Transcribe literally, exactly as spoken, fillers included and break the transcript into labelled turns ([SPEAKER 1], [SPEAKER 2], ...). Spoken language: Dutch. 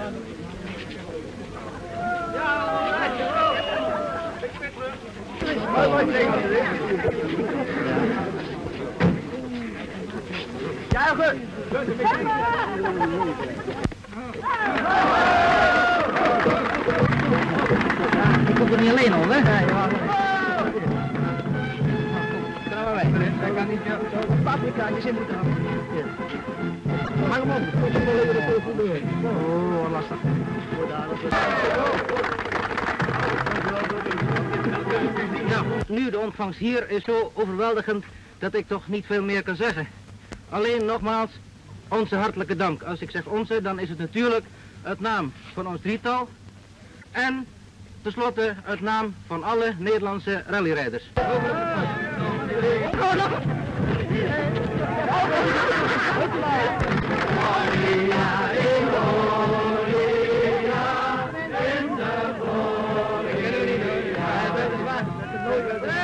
[SPEAKER 1] Juichen! Ik kom er niet alleen op, hè? Ja, ja. Ga maar weg. Dat kan niet. Paprika, je zit moeten gaan. Hang hem op. Oh, lastig. Nou, nu de ontvangst hier is zo overweldigend dat ik toch niet veel meer kan zeggen. Alleen nogmaals, onze hartelijke dank. Als ik zeg onze, dan is het natuurlijk uit naam van ons drietal. En tenslotte uit naam van alle Nederlandse rallyrijders. Oh,